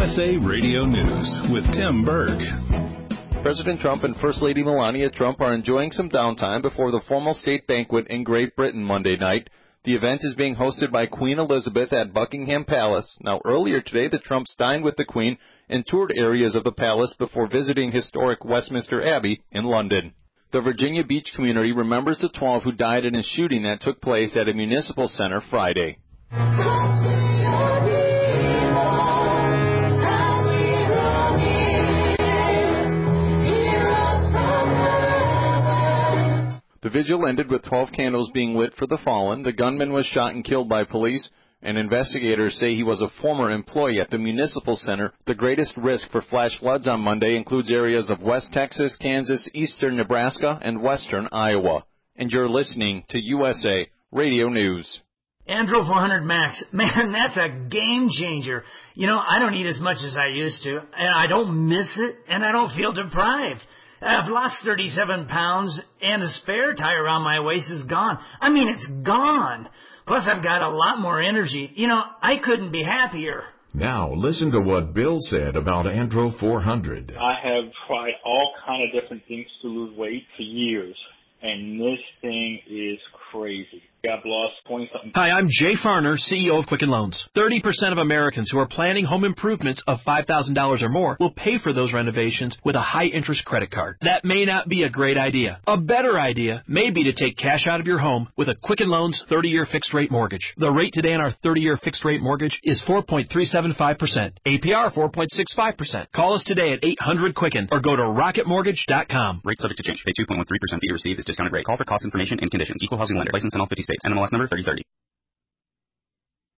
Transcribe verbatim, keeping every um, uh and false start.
S A Radio News with Tim Berg. President Trump and First Lady Melania Trump are enjoying some downtime before the formal state banquet in Great Britain Monday night. The event is being hosted by Queen Elizabeth at Buckingham Palace. Now, earlier today, the Trumps dined with the Queen and toured areas of the palace before visiting historic Westminster Abbey in London. The Virginia Beach community remembers the twelve who died in a shooting that took place at a municipal center Friday. The vigil ended with twelve candles being lit for the fallen. The gunman was shot and killed by police, and investigators say he was a former employee at the municipal center. The greatest risk for flash floods on Monday includes areas of West Texas, Kansas, eastern Nebraska, and western Iowa. And you're listening to U S A Radio News. Andro four hundred Max, man, that's a game changer. You know, I don't eat as much as I used to, and I don't miss it, and I don't feel deprived. I've lost thirty-seven pounds, and the spare tie around my waist is gone. I mean, it's gone. Plus, I've got a lot more energy. You know, I couldn't be happier. Now, listen to what Bill said about Andro four hundred. I have tried all kind of different things to lose weight for years, and this thing is crazy. I've lost twenty-something. Hi, I'm Jay Farner, C E O of Quicken Loans. thirty percent of Americans who are planning home improvements of five thousand dollars or more will pay for those renovations with a high-interest credit card. That may not be a great idea. A better idea may be to take cash out of your home with a Quicken Loans thirty-year fixed-rate mortgage. The rate today on our thirty-year fixed-rate mortgage is four point three seven five percent. A P R four point six five percent. Call us today at eight hundred Quicken or go to rocket mortgage dot com. Rate subject to change. Pay two point one three percent fee received. This discounted rate. Call for cost information and conditions. Equal housing lender. License in all fifty states. N M L S number thirty thirty.